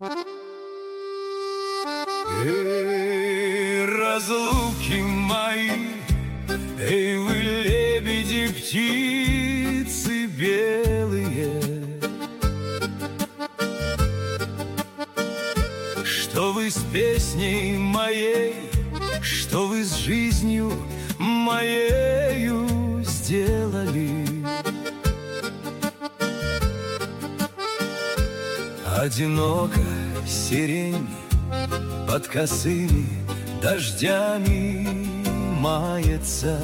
Разлуки мои, эй, вы, лебеди, птицы белые, что вы с песней моей, что вы с жизнью моею сделали. Одиноко сирень под косыми дождями мается.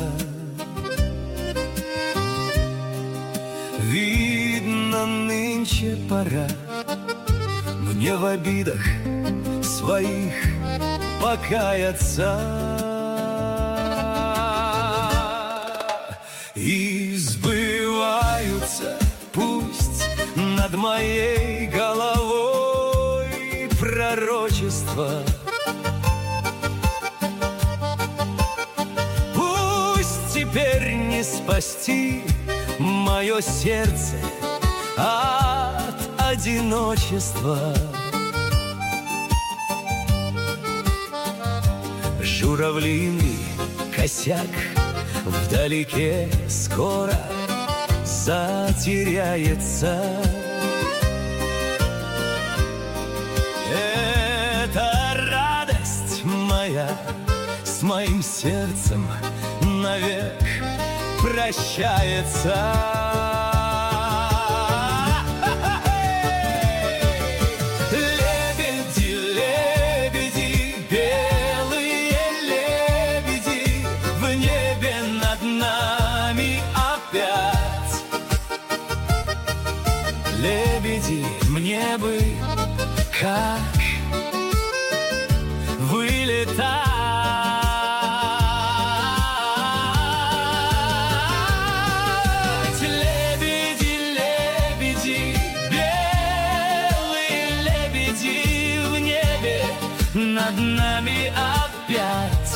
Видно, нынче пора мне в обидах своих покаяться. И сбываются пусть над моей головой пророчества. Пусть теперь не спасти мое сердце от одиночества. Журавлиный косяк вдалеке скоро затеряется. Это радость моя с моим сердцем навек прощается. Лебеди, лебеди, белые лебеди, в небе над нами опять. Лебеди, мне бы как вылетать. Лебеди, лебеди, белые лебеди, в небе над нами опять.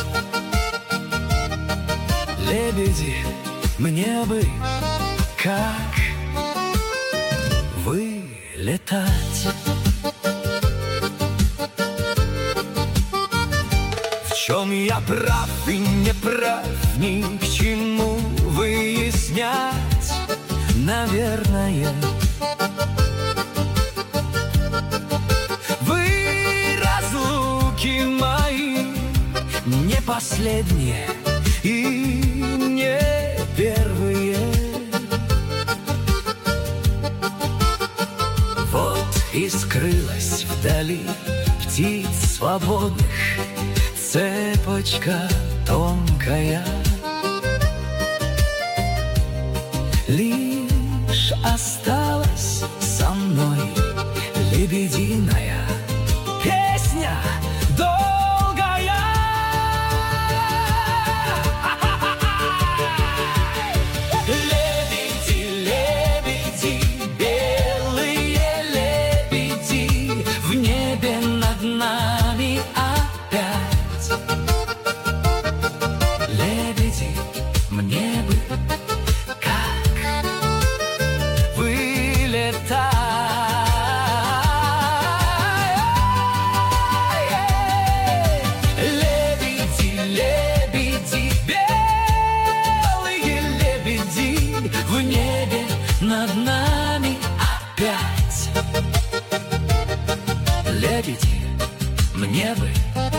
Лебеди, мне бы как вылетать. В чем я прав и не прав, ни к чему выяснять, наверное. Вы, разлуки мои, не последние и не первые. Вот и скрылась вдали птиц свободных цепочка тонкая. Лишь осталась со мной лебединая песня долгая. Лебеди, лебеди, белые лебеди, в небе над нами опять. Лебеди, мне бы как вылетать. Лебеди, лебеди, белые лебеди, в небе над нами опять. Лебеди, мне бы